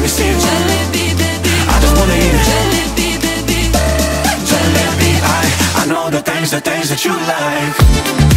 me see it. Jalebi, baby. I just wanna eat it. Jalebi, baby. Jalebi, I know the things that you like.